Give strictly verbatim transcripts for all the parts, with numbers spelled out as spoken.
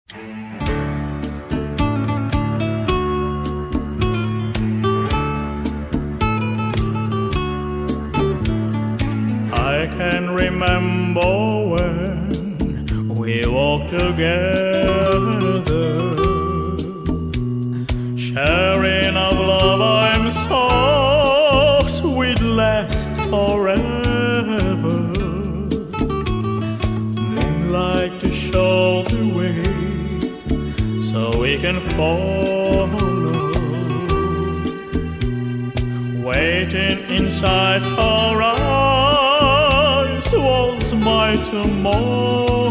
I can remember when we walked together, sharing of love I'm soft would last forever. Moonlight to show the way so we can follow, waiting inside her eyes was my tomorrow.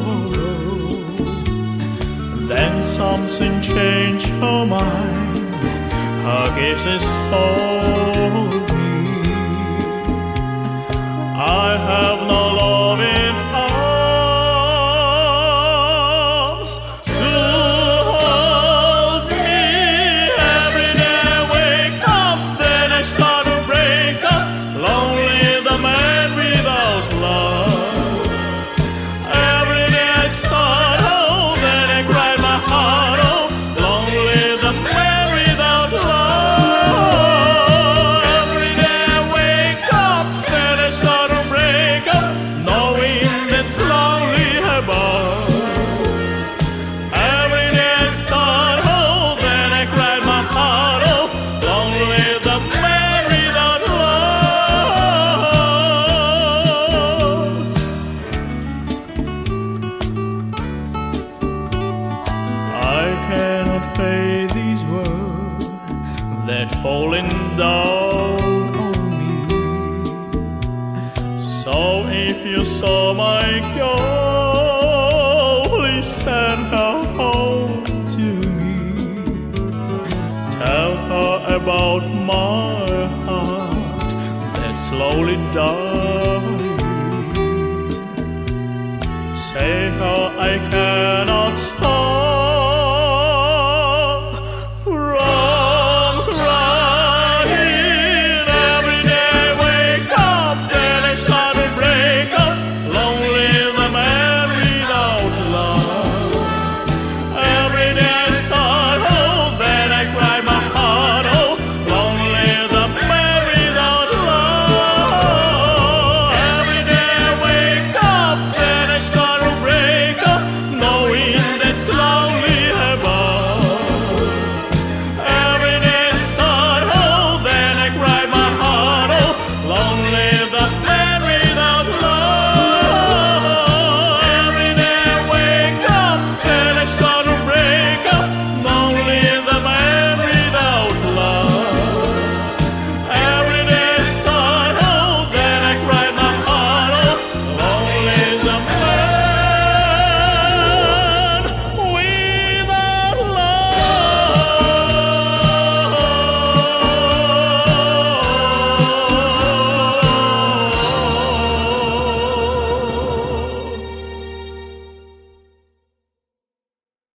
Then something changed her mind, her kisses told me I have no loving arms to hold me. Every day I wake up, then I start to break up, lonely the man without love. Every day I start, oh, then I cry my heart, oh, lonely the man without love. Every day I wake up, then I start to break up, knowing that's lonely above. Every day I start, oh, then I cry my heart, oh, lonely the man without love. I cannot face these words that falling down on me. So if you saw my girl, please send her home to me. Tell her about my heart that slowly died.